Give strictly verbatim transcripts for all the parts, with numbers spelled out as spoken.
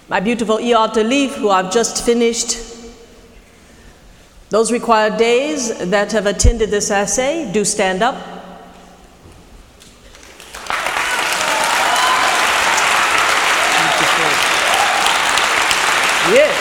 My beautiful Iat Alif, who I've just finished, those required days that have attended this essay, do stand up. Yeah.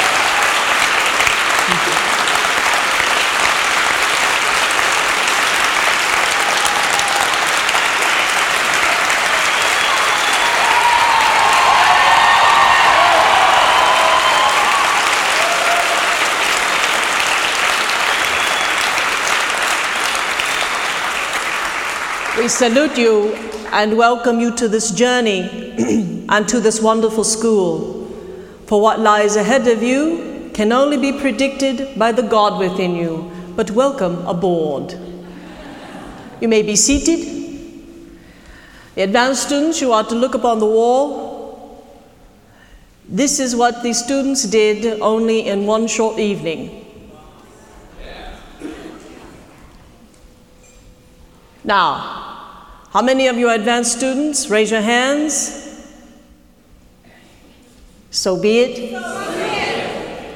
We salute you and welcome you to this journey and to this wonderful school. For what lies ahead of you can only be predicted by the God within you, but welcome aboard. You may be seated. The advanced students, you are to look upon the wall. This is what the students did only in one short evening. Now, how many of you are advanced students? Raise your hands. So be it. So be it.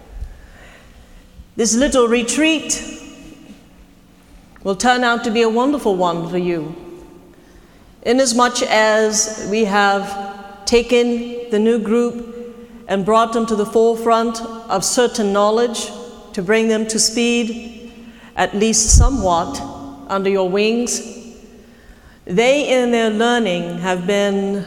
This little retreat will turn out to be a wonderful one for you, inasmuch as we have taken the new group and brought them to the forefront of certain knowledge to bring them to speed, at least somewhat, under your wings. They, in their learning, have been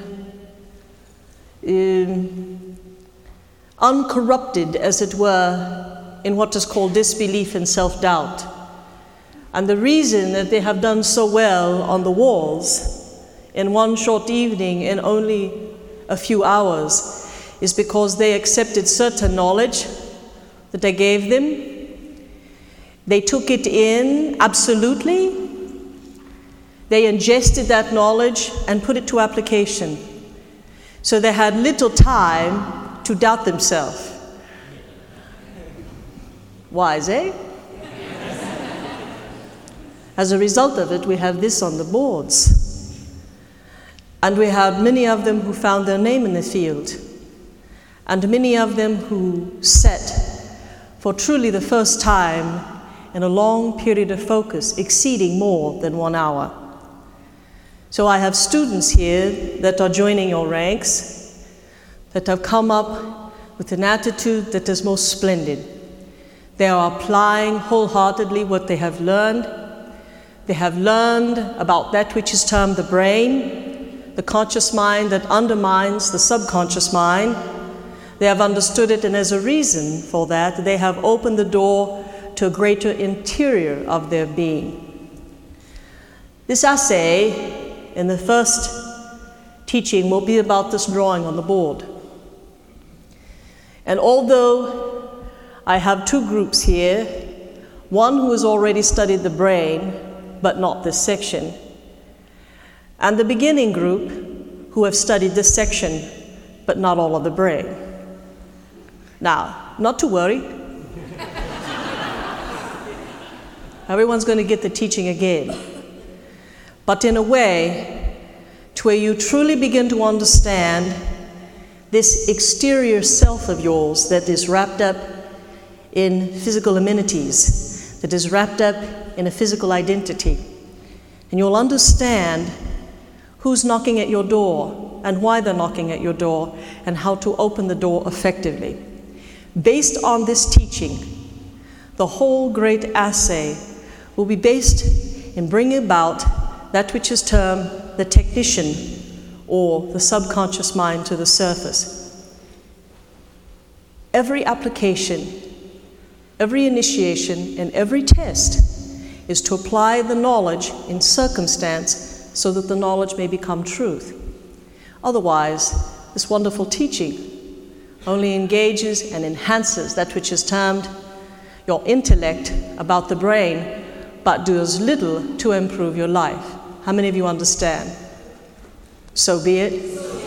um, uncorrupted, as it were, in what is called disbelief and self-doubt. And the reason that they have done so well on the walls in one short evening in only a few hours is because they accepted certain knowledge that I gave them. They took it in absolutely. They ingested that knowledge and put it to application. So they had little time to doubt themselves. Wise, eh? As a result of it, we have this on the boards. And we have many of them who found their name in the field. And many of them who sat for truly the first time in a long period of focus, exceeding more than one hour. So I have students here that are joining your ranks, that have come up with an attitude that is most splendid. They are applying wholeheartedly what they have learned. They have learned about that which is termed the brain, the conscious mind that undermines the subconscious mind. They have understood it, and as a reason for that, they have opened the door to a greater interior of their being. This essay, in the first teaching, will be about this drawing on the board. And although I have two groups here, one who has already studied the brain, but not this section, and the beginning group who have studied this section, but not all of the brain. Now, not to worry. Everyone's going to get the teaching again. But in a way to where you truly begin to understand this exterior self of yours that is wrapped up in physical amenities, that is wrapped up in a physical identity. And you'll understand who's knocking at your door and why they're knocking at your door and how to open the door effectively. Based on this teaching, the whole great essay will be based in bringing about that which is termed the technician or the subconscious mind to the surface. Every application, every initiation, and every test is to apply the knowledge in circumstance so that the knowledge may become truth. Otherwise, this wonderful teaching only engages and enhances that which is termed your intellect about the brain, but does little to improve your life. How many of you understand? So be it.